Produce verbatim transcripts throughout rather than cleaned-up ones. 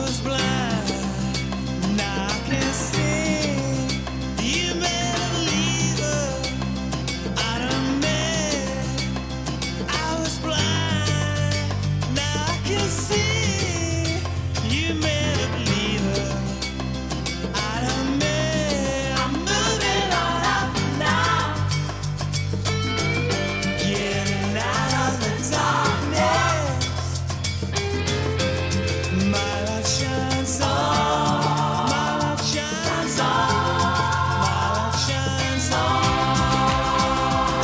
was blind, now I can see. You made a believer out of me. I was blind, now I can see. You made a believer out of me. I'm moving on up now, getting out of the darkness. My light shines on, my light shines on, my light shines on.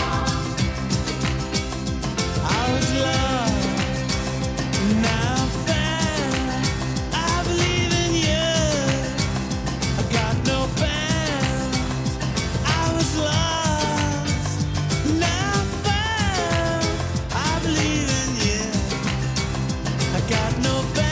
I was lost, now I'm found. I believe in you, I got no bounds. I was lost, now I'm found. I believe in you, I got no bounds.